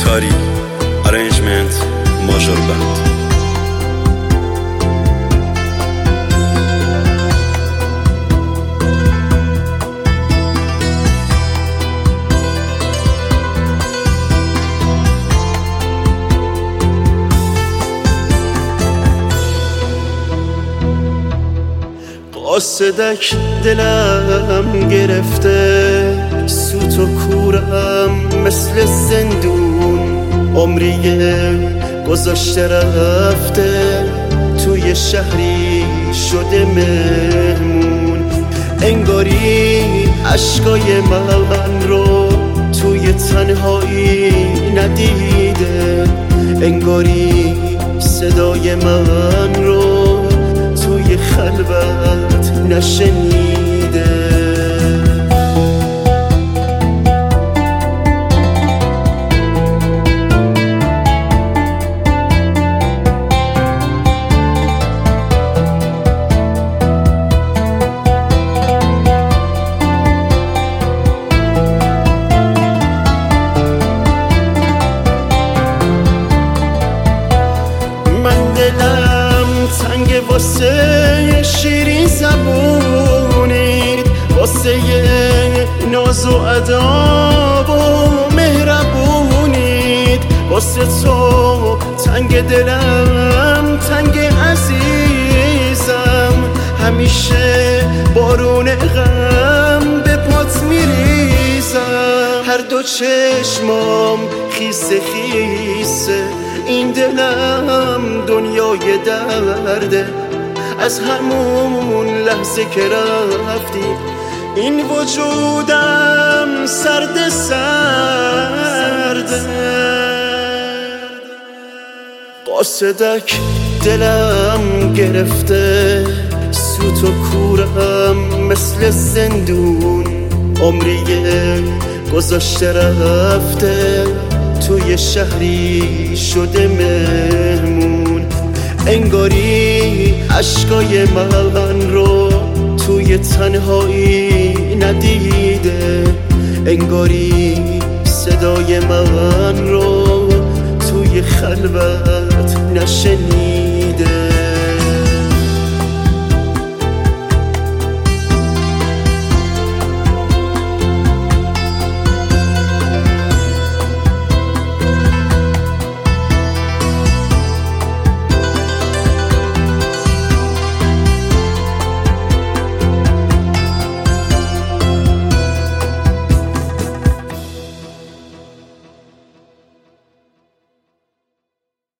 کاری ارنجمنت ماژور بند. قاصدک دلم گرفته، سوت و کورم مثل زندون، عمریه گذاشته رفته، توی شهری شده مهمون. انگاری عشقای من رو توی تنهایی ندیده، انگاری صدای من رو توی خلوت نشنیده. من دلم تنگ واسه شیرین زبونید، واسه ناز و ادب و مهربونید، واسه تو تنگ دلم تنگ عزیزم، همیشه بارون غم به پات میریزم. هر دو چشمام خیسه خیسه، این دلم دنیای درده، از همون لحظه که رفتی این وجودم سرد سرده. قاصدک دلم گرفته، سوت و کورم مثل زندون، عمریه گذاشته رفته، توی شهری شده مهمون. انگاری عشقای من رو توی تنهایی ندیده، انگاری صدای من رو توی خلوت نشنیده.